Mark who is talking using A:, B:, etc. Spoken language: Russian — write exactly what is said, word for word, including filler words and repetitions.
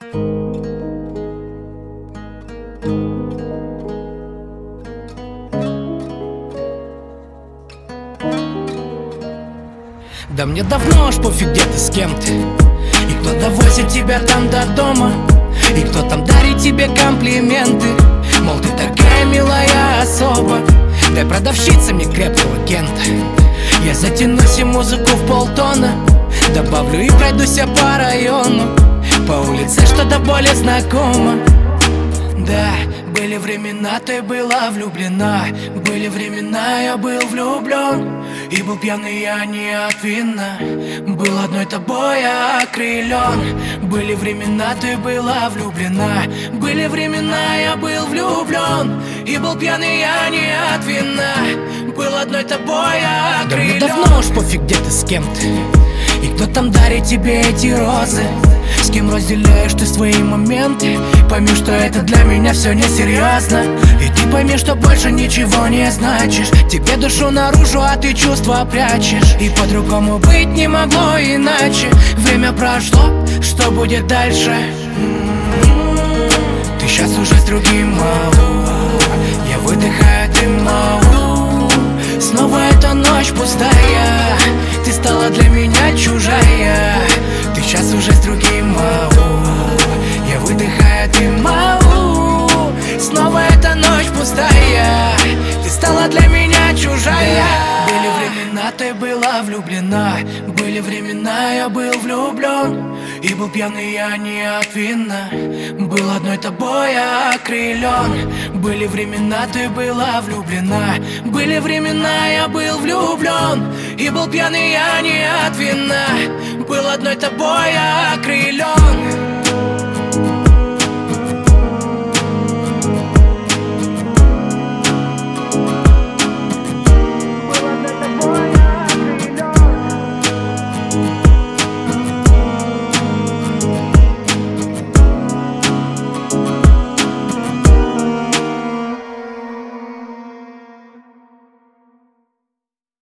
A: Да мне давно аж пофиг, где ты, с кем ты. И кто довозит тебя там до дома, и кто там дарит тебе комплименты. Мол, ты такая милая особа, дай продавщица мне крепкого кента. Я затянусь и музыку в полтона добавлю и пройдусь я по району, по улице, что до боли знакома. Да, были времена, ты была влюблена. Были времена, я был влюблен. И был пьяный я не от вина, был одной тобой окрылен. Были времена, ты была влюблена. Были времена, я был влюблен. И был пьяный я не от вина, был одной тобой окрылен. Да мне давно уж пофиг, где ты, с кем ты. И кто там дарит тебе эти розы, с кем разделяешь ты свои моменты. Пойми, что это для меня все несерьезно. И ты пойми, что больше ничего не значишь. Тебе душу наружу, а ты чувства прячешь. И по-другому быть не могло иначе. Время прошло, что будет дальше? Ты сейчас уже с другим, мау. Я выдыхаю, ты мау. Снова эта ночь пустая, ты стала для меня чужая. Ты сейчас уже с другим, мау. Я выдыхаю, ты мау. Снова эта ночь пустая, ты стала для меня чужая. Были времена, ты была влюблена. Были времена, я был влюблен. И был пьяный я не от вина, был одной тобой окрылен. Были времена, ты была влюблена. Были времена, я был влюблен. И был пьяный я не от вина, был одной тобой окрылен.